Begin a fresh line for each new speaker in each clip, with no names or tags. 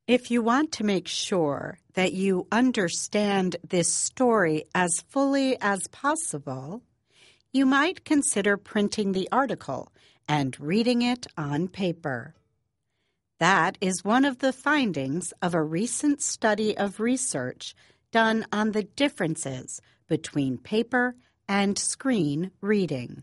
If you want to make sure that you understand this story as fully as possible, you might consider printing the article and reading it on paper. That is one of the findings of a recent study of research done on the differences between paper and screen reading.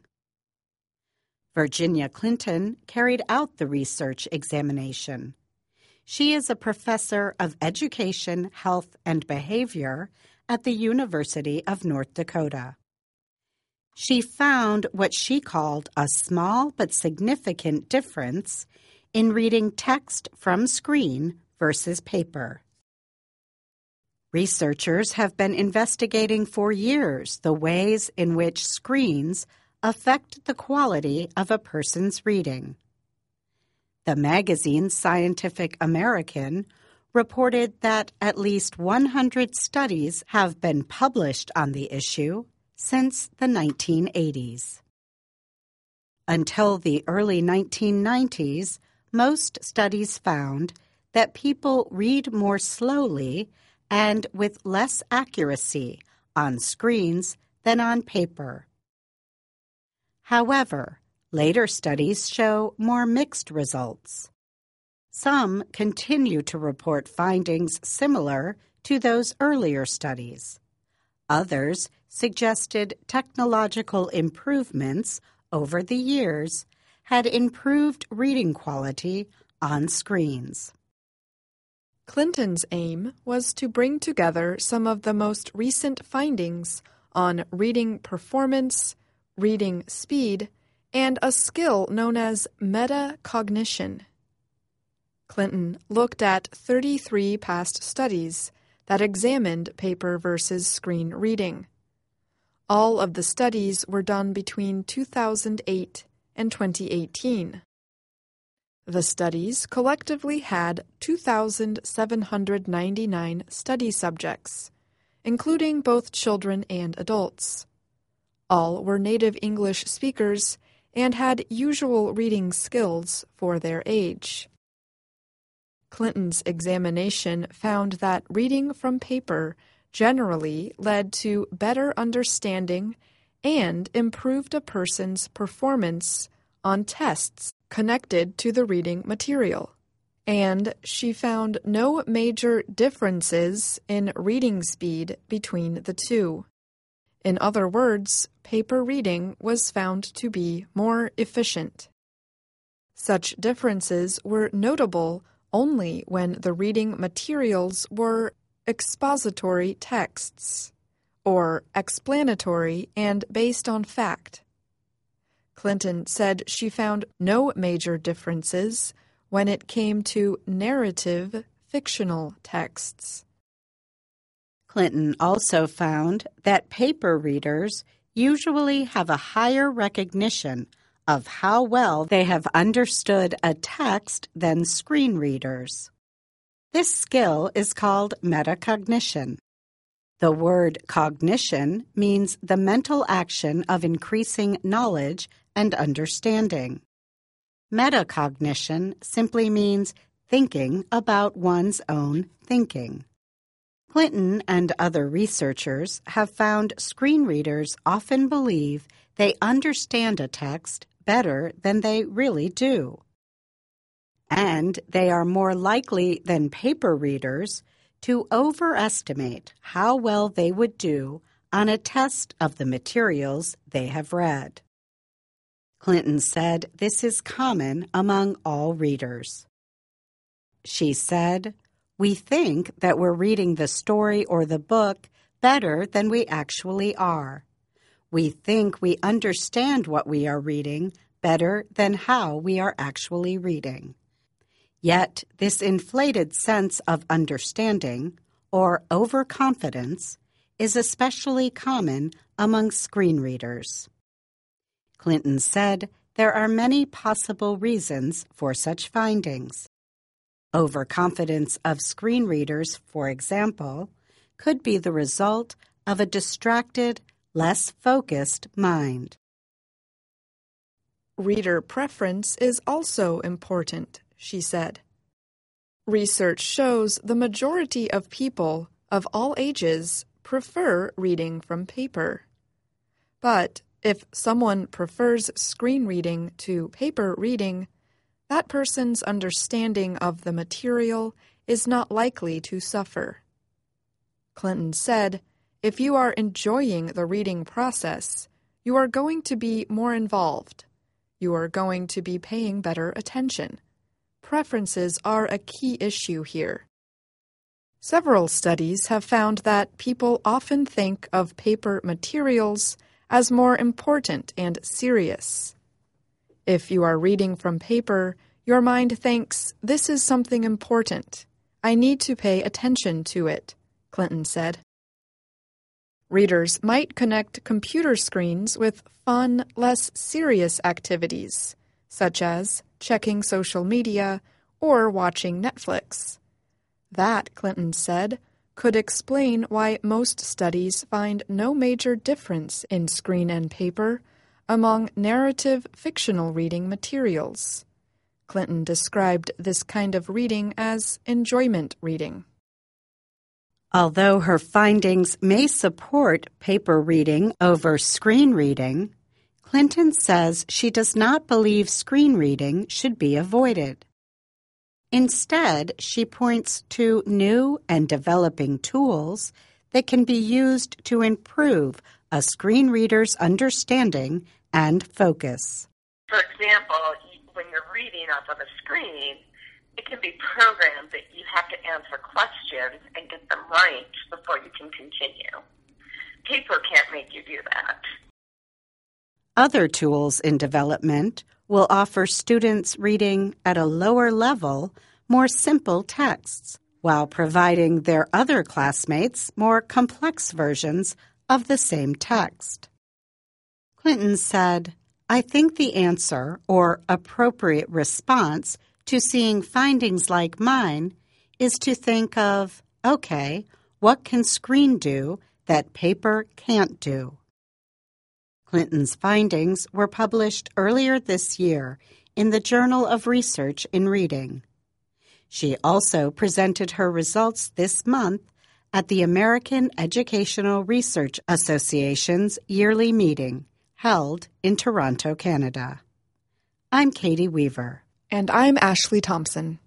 Virginia Clinton carried out the research examination. She is a professor of education, health, and behavior at the University of North Dakota. She found what she called a small but significant difference in reading text from screen versus paper. Researchers have been investigating for years the ways in which screens affect the quality of a person's reading. The magazine Scientific American reported that at least 100 studies have been published on the issue since the 1980s. Until the early 1990s, most studies found that people read more slowly and with less accuracy on screens than on paper. However, later studies show more mixed results. Some continue to report findings similar to those earlier studies. Others suggested technological improvements over the years had improved reading quality on screens.
Clinton's aim was to bring together some of the most recent findings on reading performance, reading speed, and a skill known as metacognition. Clinton looked at 33 past studies that examined paper versus screen reading. All of the studies were done between 2008 and 2018. The studies collectively had 2,799 study subjects, including both children and adults. All were native English speakers and had usual reading skills for their age. Clinton's examination found that reading from paper generally led to better understanding and improved a person's performance on tests connected to the reading material. And she found no major differences in reading speed between the two. In other words, paper reading was found to be more efficient. Such differences were notable only when the reading materials were expository texts, or explanatory and based on fact. Clinton said she found no major differences when it came to narrative, fictional texts.
Clinton also found that paper readers usually have a higher recognition of how well they have understood a text than screen readers. This skill is called metacognition. The word cognition means the mental action of increasing knowledge and understanding. Metacognition simply means thinking about one's own thinking. Clinton and other researchers have found screen readers often believe they understand a text better than they really do. And they are more likely than paper readers to overestimate how well they would do on a test of the materials they have read. Clinton said this is common among all readers. She said, "We think that we're reading the story or the book better than we actually are. We think we understand what we are reading better than how we are actually reading. Yet this inflated sense of understanding, or overconfidence, is especially common among screen readers." Clinton said there are many possible reasons for such findings. Overconfidence of screen readers, for example, could be the result of a distracted, less focused mind.
Reader preference is also important, she said. Research shows the majority of people of all ages prefer reading from paper. But if someone prefers screen reading to paper reading, that person's understanding of the material is not likely to suffer. Clinton said, "If you are enjoying the reading process, you are going to be more involved. You are going to be paying better attention. Preferences are a key issue here." Several studies have found that people often think of paper materials as more important and serious. If you are reading from paper, your mind thinks, "This is something important. I need to pay attention to it," Clinton said. Readers might connect computer screens with fun, less serious activities, such as checking social media or watching Netflix. That, Clinton said, could explain why most studies find no major difference in screen and paper among narrative fictional reading materials. Clinton described this kind of reading as enjoyment reading.
Although her findings may support paper reading over screen reading, Clinton says she does not believe screen reading should be avoided. Instead, she points to new and developing tools that can be used to improve a screen reader's understanding and focus.
For example, when you're reading off of a screen, it can be programmed that you have to answer questions and get them right before you can continue. Paper can't make you do that.
Other tools in development will offer students reading at a lower level more simple texts, while providing their other classmates more complex versions of the same text. Clinton said, "I think the answer or appropriate response to seeing findings like mine is to think of, okay, what can screen do that paper can't do?" Clinton's findings were published earlier this year in the Journal of Research in Reading. She also presented her results this month at the American Educational Research Association's yearly meeting, held in Toronto, Canada. I'm Katie Weaver.
And I'm Ashley Thompson.